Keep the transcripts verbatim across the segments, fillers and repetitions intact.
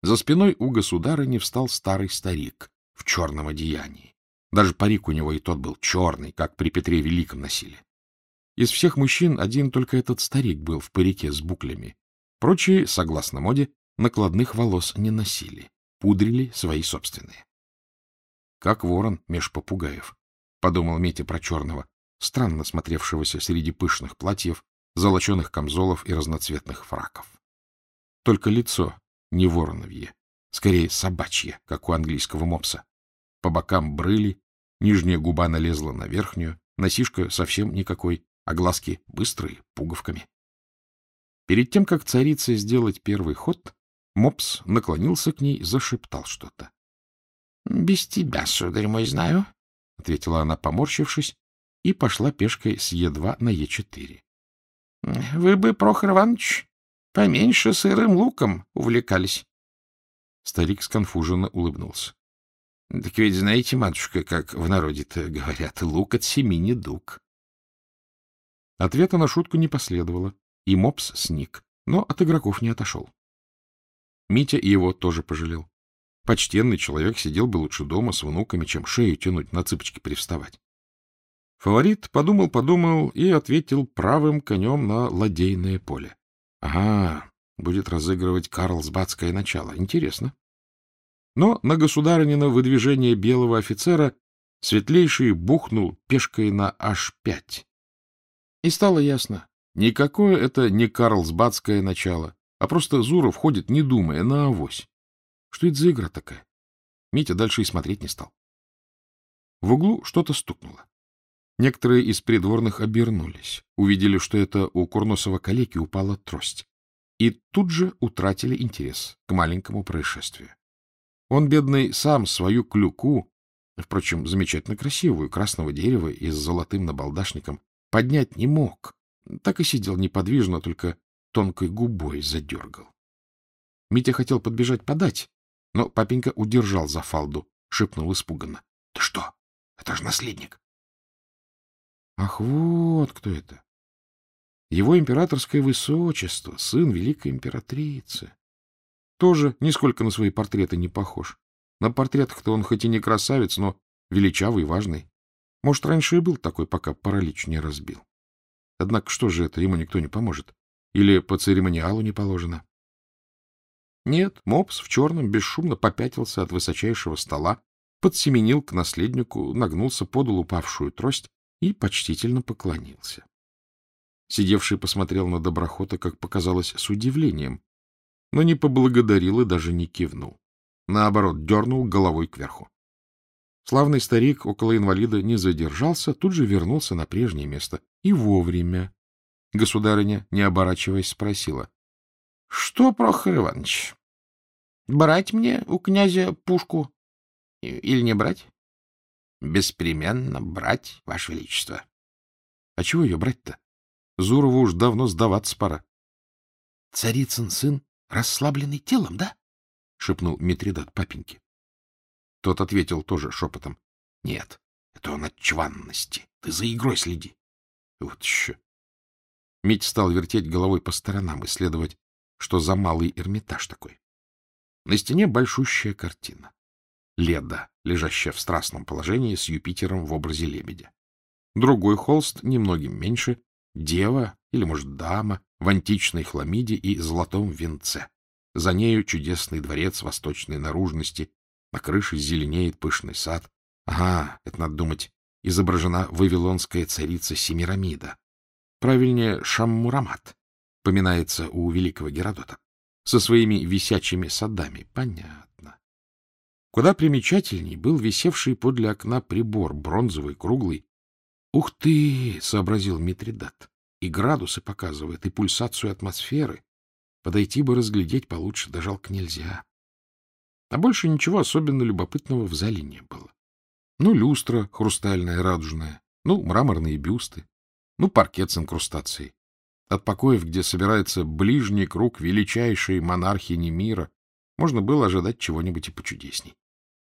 За спиной у государыни встал старый старик в черном одеянии. Даже парик у него и тот был черный, как при Петре Великом носили. Из всех мужчин один только этот старик был в парике с буклями. Прочие, согласно моде, накладных волос не носили, пудрили свои собственные. Как ворон меж попугаев, — подумал Митя про черного, странно смотревшегося среди пышных платьев, золоченых камзолов и разноцветных фраков. Только лицо не вороновье, скорее собачье, как у английского мопса. По бокам брыли, нижняя губа налезла на верхнюю, носишка совсем никакой, а глазки быстрые, пуговками. Перед тем, как царице сделать первый ход, мопс наклонился к ней, зашептал что-то. — Без тебя, сударь мой, знаю, — ответила она, поморщившись, и пошла пешкой с Е два на Е четыре. — Вы бы, Прохор Иванович, поменьше сырым луком увлекались. Старик сконфуженно улыбнулся. — Так ведь знаете, матушка, как в народе-то говорят, лук от семи недуг. Ответа на шутку не последовало, и мопс сник, но от игроков не отошел. Митя его тоже пожалел. Почтенный человек сидел бы лучше дома с внуками, чем шею тянуть, на цыпочки привставать. Фаворит подумал-подумал и ответил правым конем на ладейное поле. Ага, будет разыгрывать карлсбадское начало. Интересно. Но на государынино выдвижение белого офицера светлейший бухнул пешкой на аш пять. И стало ясно, никакое это не карлсбадское начало, а просто Зуров ходит, не думая, на авось. Что это за игра такая? Митя дальше и смотреть не стал. В углу что-то стукнуло. Некоторые из придворных обернулись, увидели, что это у курносого калеки упала трость, и тут же утратили интерес к маленькому происшествию. Он, бедный, сам свою клюку, впрочем, замечательно красивую, красного дерева и с золотым набалдашником, поднять не мог, так и сидел неподвижно, только тонкой губой задергал. Митя хотел подбежать подать, но папенька удержал за фалду, шепнул испуганно. — Ты что? Это же наследник. Ах, вот кто это. Его императорское высочество, сын великой императрицы. Тоже нисколько на свои портреты не похож. На портретах-то он хоть и не красавец, но величавый, важный. Может, раньше и был такой, пока паралич не разбил. Однако что же это, ему никто не поможет? Или по церемониалу не положено? Нет, мопс в черном бесшумно попятился от высочайшего стола, подсеменил к наследнику, нагнулся, подал упавшую трость и почтительно поклонился. Сидевший посмотрел на доброхота, как показалось, с удивлением, но не поблагодарил и даже не кивнул. Наоборот, дернул головой кверху. Славный старик около инвалида не задержался, тут же вернулся на прежнее место. И вовремя. Государыня, не оборачиваясь, спросила. — Что, Прохор Иванович, брать мне у князя пушку или не брать? — Беспременно брать, Ваше Величество. — А чего ее брать-то? Зурову уж давно сдаваться пора. — Царицын сын расслабленный телом, да? — шепнул Митридат папеньке. Тот ответил тоже шепотом. — Нет, это он от чванности. Ты за игрой следи. Вот еще. Мить стал вертеть головой по сторонам, исследовать, что за малый Эрмитаж такой. На стене большущая картина. Леда, лежащая в страстном положении с Юпитером в образе лебедя. Другой холст, немногим меньше, дева, или, может, дама, в античной хламиде и золотом венце. За нею чудесный дворец восточной наружности, на крыше зеленеет пышный сад. Ага, это надо думать, изображена вавилонская царица Семирамида. Правильнее, Шаммурамат, поминается у великого Геродота, со своими висячими садами. Понятно. Куда примечательней был висевший подле окна прибор, бронзовый, круглый. «Ух ты!» — сообразил Митридат. «И градусы показывает, и пульсацию атмосферы. Подойти бы разглядеть получше, да жалко нельзя». А больше ничего особенно любопытного в зале не было. Ну, люстра хрустальная, радужная, ну, мраморные бюсты, ну, паркет с инкрустацией. От покоев, где собирается ближний круг величайшей монархини мира, можно было ожидать чего-нибудь и почудесней.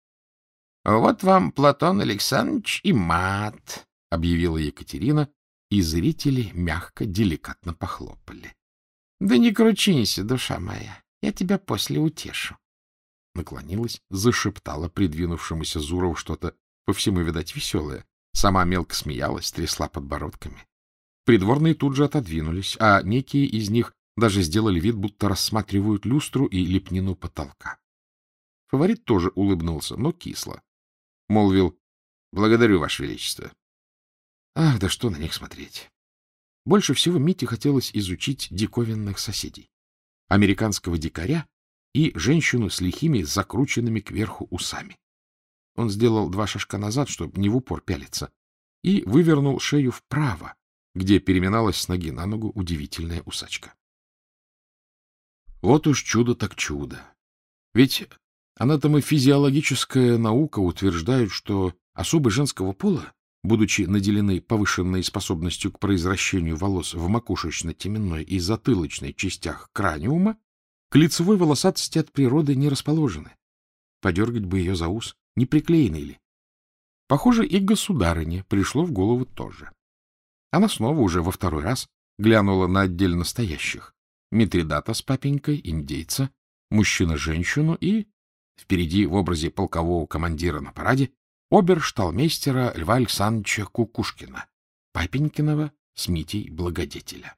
— Вот вам, Платон Александрович, и мат, — объявила Екатерина, и зрители мягко, деликатно похлопали. — Да не кручинься, душа моя, я тебя после утешу. наклонилась, зашептала придвинувшемуся Зурову что-то, по всему, видать, веселое. Сама мелко смеялась, трясла подбородками. Придворные тут же отодвинулись, а некие из них даже сделали вид, будто рассматривают люстру и лепнину потолка. Фаворит тоже улыбнулся, но кисло. Молвил: — Благодарю, Ваше Величество. Ах, да что на них смотреть. Больше всего Мите хотелось изучить диковинных соседей. Американского дикаря и женщину с лихими, закрученными кверху усами. Он сделал два шажка назад, чтобы не в упор пялиться, и вывернул шею вправо, где переминалась с ноги на ногу удивительная усачка. Вот уж чудо так чудо. Ведь анатомофизиологическая наука утверждает, что особы женского пола, будучи наделены повышенной способностью к произращению волос в макушечно-теменной и затылочной частях краниума, к лицевой волосатости от природы не расположены. Подергать бы ее за ус, не приклеенный ли? Похоже, и государыне пришло в голову тоже. Она снова уже во второй раз глянула на отдельно стоящих. Митридата с папенькой, индейца, мужчина-женщину и, впереди в образе полкового командира на параде, обершталмейстера Льва Александровича Кукушкина, папенькиного с Митей благодетеля.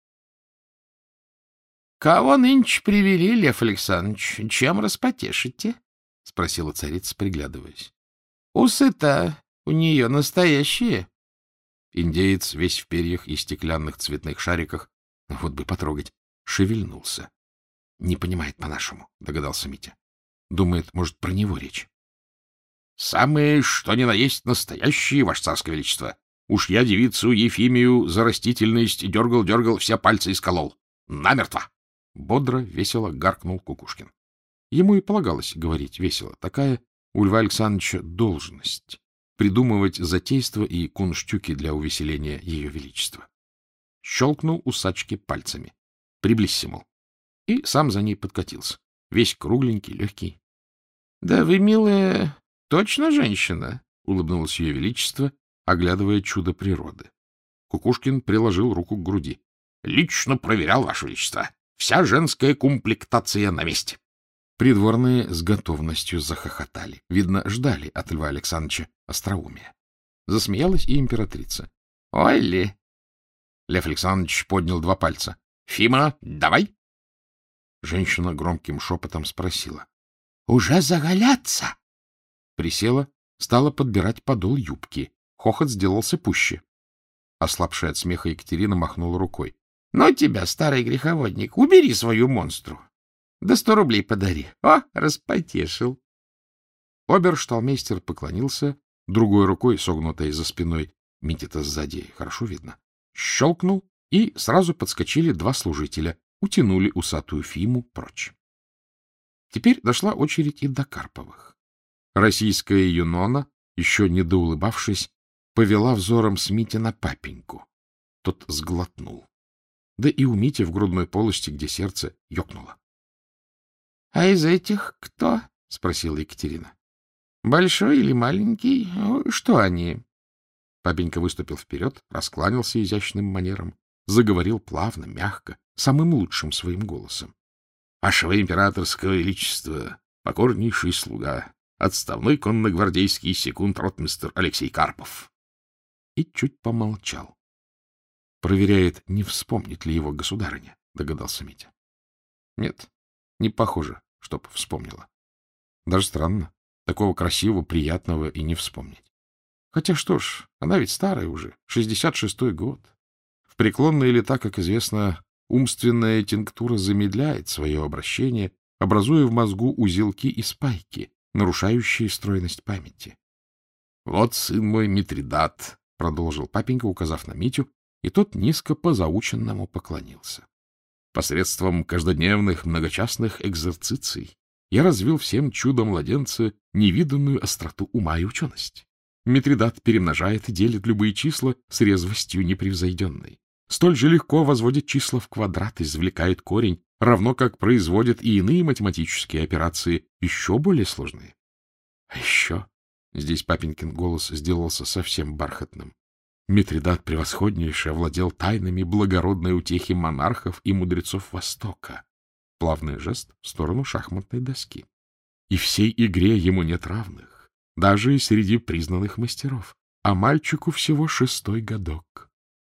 — Кого нынче привели, Лев Александрович? Чем распотешите? — спросила царица, приглядываясь. — Усы-то у нее настоящие. Индеец, весь в перьях и стеклянных цветных шариках, вот бы потрогать, шевельнулся. — Не понимает по-нашему, — догадался Митя. Думает, может, про него речь. — Самые, что ни на есть, настоящие, Ваше Царское Величество. Уж я девицу Ефимию за растительность дергал-дергал, все пальцы исколол. Намертво! Бодро, весело гаркнул Кукушкин. Ему и полагалось говорить весело. Такая у Льва Александровича должность — придумывать затейства и кунштюки для увеселения ее величества. Щелкнул усачки пальцами. Приблизься, мол. И сам за ней подкатился. Весь кругленький, легкий. — Да вы, милая, точно женщина? — улыбнулось ее величество, оглядывая чудо природы. Кукушкин приложил руку к груди. — Лично проверял, Ваше Величество. Вся женская комплектация на месте. Придворные с готовностью захохотали. Видно, ждали от Льва Александровича остроумия. Засмеялась и императрица. — Ой ли! Лев Александрович поднял два пальца. — Фима, давай! Женщина громким шепотом спросила. — Уже заголяться? Присела, стала подбирать подол юбки. Хохот сделался пуще. Ослабшая от смеха Екатерина махнула рукой. — Ну тебя, старый греховодник, убери свою монстру. Да сто рублей подари. О, распотешил. Обершталмейстер поклонился, другой рукой, согнутой за спиной, Митя-то сзади, хорошо видно, щелкнул, и сразу подскочили два служителя, утянули усатую Фиму прочь. Теперь дошла очередь и до Карповых. Российская Юнона, еще не доулыбавшись, повела взором с Мити на папеньку. Тот сглотнул. Да и у Мити в грудной полости, где сердце, ёкнуло. — А из этих кто? — спросила Екатерина. — Большой или маленький? Что они? Папенька выступил вперед, раскланялся изящным манером, заговорил плавно, мягко, самым лучшим своим голосом. — Вашего императорского величества, покорнейший слуга, отставной конногвардейский секунд-ротмистр Алексей Карпов. И чуть помолчал. Проверяет, не вспомнит ли его государыня, догадался Митя. Нет, не похоже, чтоб вспомнила. Даже странно, такого красивого, приятного и не вспомнить. Хотя что ж, она ведь старая уже, шестьдесят шестой год. В преклонные лета, как известно, умственная тинктура замедляет свое обращение, образуя в мозгу узелки и спайки, нарушающие стройность памяти. — Вот сын мой Митридат, — продолжил папенька, указав на Митю, и тот низко по-заученному поклонился. Посредством каждодневных многочастных экзерциций я развил всем чудо-младенца невиданную остроту ума и ученость. Митридат перемножает и делит любые числа с резвостью непревзойденной. Столь же легко возводит числа в квадрат, извлекает корень, равно как производит и иные математические операции, еще более сложные. А еще... Здесь папенькин голос сделался совсем бархатным. Митридат превосходнейше овладел тайнами благородной утехи монархов и мудрецов Востока. Плавный жест в сторону шахматной доски. и всей игре ему нет равных, даже и среди признанных мастеров, а мальчику всего шестой годок.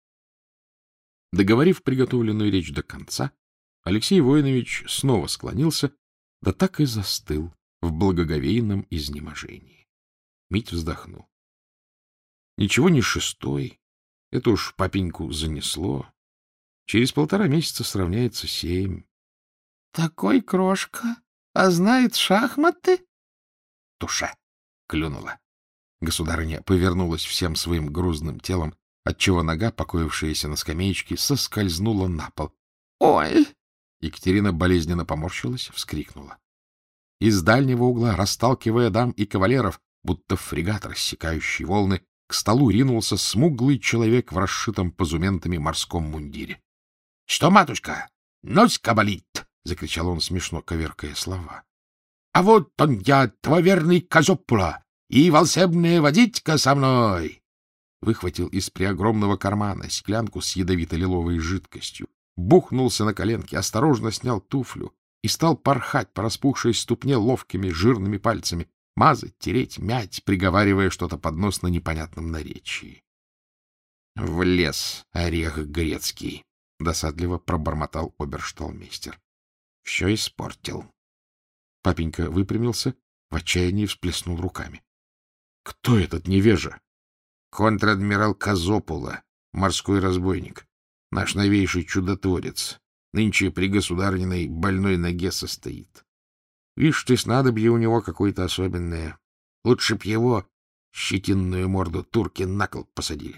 Договорив приготовленную речь до конца, Алексей Воинович снова склонился, да так и застыл в благоговейном изнеможении. Мить вздохнул. Ничего не шестой, это уж папеньку занесло. Через полтора месяца сравняется семь. — Такой крошка, а знает шахматы? — Туша! — клюнула. Государыня повернулась всем своим грузным телом, отчего нога, покоившаяся на скамеечке, соскользнула на пол. — Ой! Екатерина болезненно поморщилась, вскрикнула. Из дальнего угла, расталкивая дам и кавалеров, будто фрегат, рассекающий волны, к столу ринулся смуглый человек в расшитом позументами морском мундире. — Что, матушка, носька болит? — закричал он, смешно коверкая слова. — А вот он я, твой верный Козопула, и волшебная водичка со мной! Выхватил из преогромного кармана склянку с ядовито-лиловой жидкостью, бухнулся на коленки, осторожно снял туфлю и стал порхать по распухшей ступне ловкими жирными пальцами, мазать, тереть, мять, приговаривая что-то под нос на непонятном наречии. — Влез орех грецкий! — досадливо пробормотал обершталмейстер. — Все испортил. Папенька выпрямился, в отчаянии всплеснул руками. — Кто этот невежа? — Контр-адмирал Козопула, морской разбойник, наш новейший чудотворец. Нынче при государниной больной ноге состоит. Видишь, ты снадобье у него какое-то особенное. Лучше б его, щетинную морду, турки на кол посадили.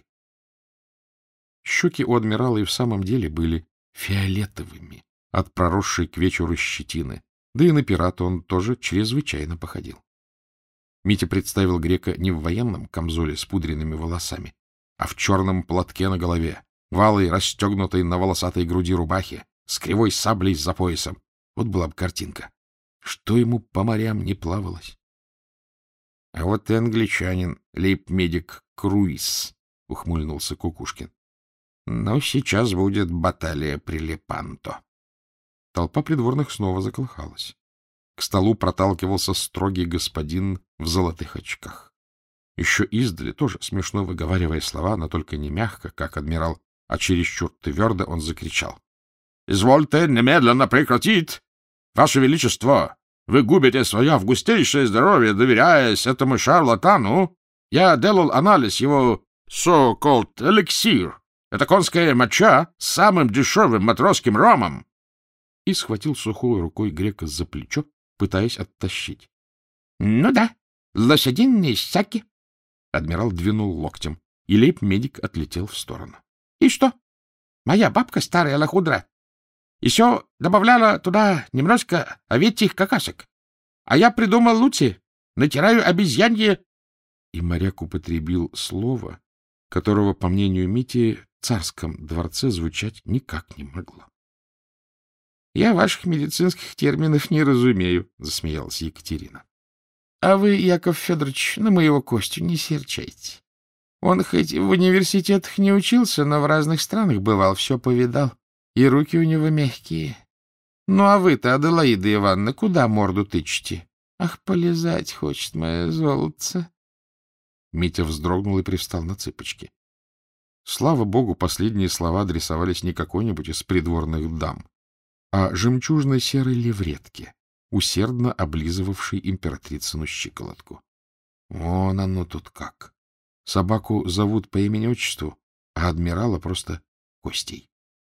Щеки у адмирала и в самом деле были фиолетовыми от проросшей к вечеру щетины, да и на пирата он тоже чрезвычайно походил. Митя представил грека не в военном камзоле с пудренными волосами, а в черном платке на голове, валой, расстегнутой на волосатой груди рубахе, с кривой саблей за поясом. Вот была бы картинка. Что ему по морям не плавалось? — А вот и англичанин, лейб-медик Круиз, — ухмыльнулся Кукушкин. — Но сейчас будет баталия при Лепанто. Толпа придворных снова заколыхалась. К столу проталкивался строгий господин в золотых очках. Еще издали, тоже смешно выговаривая слова, но только не мягко, как адмирал, а чересчур твердо он закричал. — Извольте немедленно прекратить! Ваше Величество, вы губите свое августейшее здоровье, доверяясь этому шарлатану. Я делал анализ его so-called эликсир. Это конская моча с самым дешевым матросским ромом. И схватил сухой рукой грека за плечо, пытаясь оттащить. — Ну да, лошадиные саки. Адмирал двинул локтем, и лейб-медик отлетел в сторону. — И что? Моя бабка, старая лохудра, еще добавляла туда немножко овечьих какашек. А я придумал лучше. Натираю обезьянье... И моряк употребил слово, которого, по мнению Мити, в царском дворце звучать никак не могло. — Я ваших медицинских терминов не разумею, — засмеялась Екатерина. — А вы, Яков Федорович, на моего Костю не серчайте. Он хоть в университетах не учился, но в разных странах бывал, все повидал. И руки у него мягкие. Ну, а вы-то, Аделаида Ивановна, куда морду тычете? Ах, полизать хочет мое золотце. Митя вздрогнул и привстал на цыпочки. Слава богу, последние слова адресовались не какой-нибудь из придворных дам, а жемчужной серой левретке, усердно облизывавшей императрицыну щиколотку. Вон оно тут как. Собаку зовут по имени-отчеству, а адмирала просто Костей.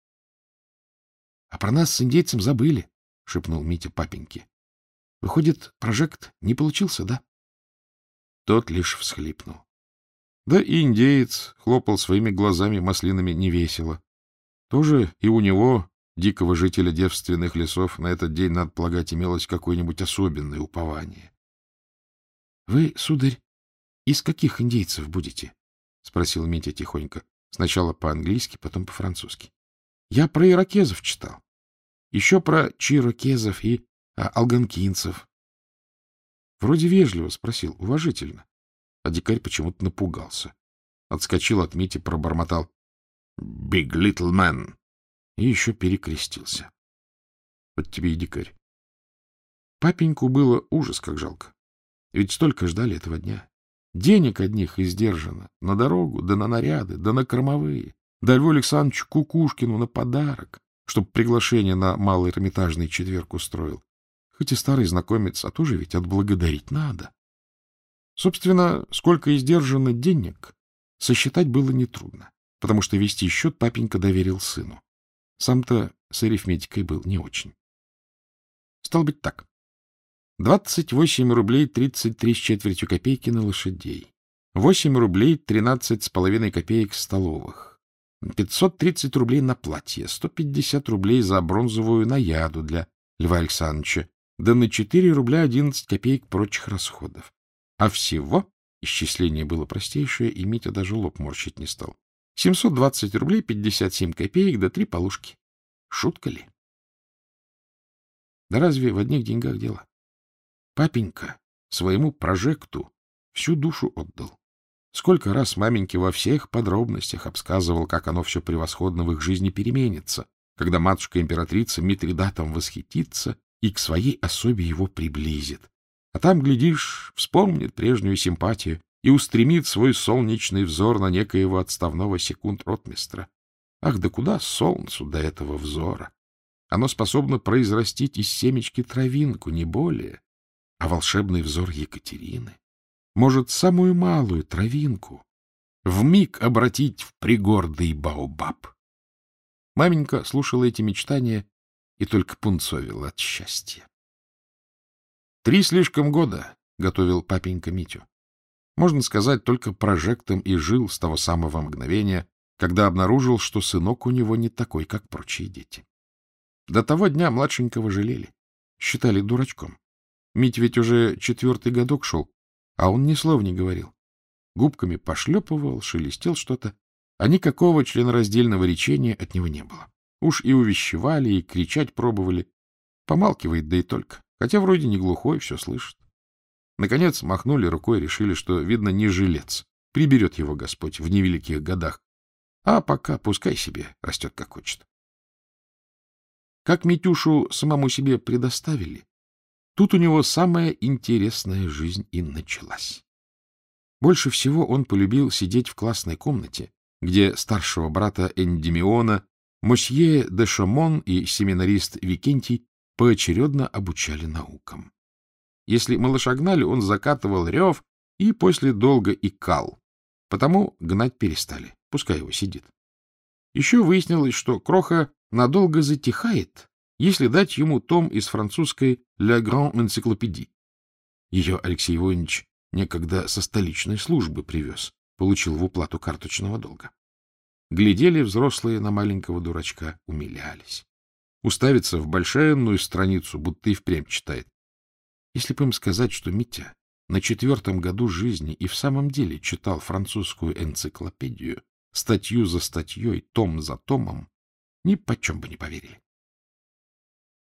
— А про нас с индейцем забыли, — шепнул Митя папеньке. — Выходит, прожект не получился, да? Тот лишь всхлипнул. Да и индеец хлопал своими глазами маслинами невесело. Тоже и у него, дикого жителя девственных лесов, на этот день, надо полагать, имелось какое-нибудь особенное упование. — Вы, сударь, из каких индейцев будете? — спросил Митя тихонько, сначала по-английски, потом по-французски. Я про иракезов читал. Еще про чирокезов и а, алганкинцев. Вроде вежливо спросил, уважительно. А дикарь почему-то напугался. Отскочил от Мити, пробормотал «Big little man» и еще перекрестился. Вот тебе и дикарь. Папеньку было ужас как жалко. Ведь столько ждали этого дня. Денег одних издержано на дорогу, да на наряды, да на кормовые, да Льву Александровичу Кукушкину на подарок, чтоб приглашение на малый Эрмитажный четверг устроил. Хоть и старый знакомец, а тоже ведь отблагодарить надо. Собственно, сколько издержано денег, сосчитать было нетрудно, потому что вести счет папенька доверил сыну. Сам-то с арифметикой был не очень. Стало быть так. двадцать восемь рублей тридцать три с четвертью копейки на лошадей, восемь рублей тринадцать с половиной копеек столовых, пятьсот тридцать рублей на платье, сто пятьдесят рублей за бронзовую наяду для Льва Александровича, да на четыре рубля одиннадцать копеек прочих расходов. А всего, исчисление было простейшее, и Митя даже лоб морщить не стал, семьсот двадцать рублей пятьдесят семь копеек да три полушки. Шутка ли? Да разве в одних деньгах дело? Папенька своему прожекту всю душу отдал. Сколько раз маменьке во всех подробностях обсказывал, как оно все превосходно в их жизни переменится, когда матушка-императрица Митридатом восхитится и к своей особе его приблизит. А там, глядишь, вспомнит прежнюю симпатию и устремит свой солнечный взор на некоего отставного секунд-ротмистра. Ах, да куда солнцу до этого взора? Оно способно произрастить из семечки травинку, не более. А волшебный взор Екатерины может самую малую травинку вмиг обратить в пригордый баобаб. Маменька слушала эти мечтания и только пунцовила от счастья. Три слишком года готовил папенька Митю. Можно сказать, только прожектом и жил с того самого мгновения, когда обнаружил, что сынок у него не такой, как прочие дети. До того дня младшенького жалели, считали дурачком. Митя ведь уже четвертый годок шел, а он ни слова не говорил. Губками пошлепывал, шелестел что-то, а никакого членораздельного речения от него не было. Уж и увещевали, и кричать пробовали. Помалкивает, да и только. Хотя вроде не глухой, все слышит. Наконец махнули рукой, решили, что, видно, не жилец. Приберет его Господь в невеликих годах. А пока пускай себе растет как хочет. Как Митюшу самому себе предоставили, тут у него самая интересная жизнь и началась. Больше всего он полюбил сидеть в классной комнате, где старшего брата Эндимиона, мосье де Шамон и семинарист Викентий поочередно обучали наукам. Если малыша гнали, он закатывал рев и после долго икал. Потому гнать перестали, пускай его сидит. Еще выяснилось, что Кроха надолго затихает, если дать ему том из французской «La Grande Encyclopédie». Ее Алексей Иванович некогда со столичной службы привез, получил в уплату карточного долга. Глядели взрослые на маленького дурачка, умилялись. Уставится в большенную страницу, будто и впрямь читает. Если бы им сказать, что Митя на четвертом году жизни и в самом деле читал французскую энциклопедию, статью за статьей, том за томом, ни почем бы не поверили.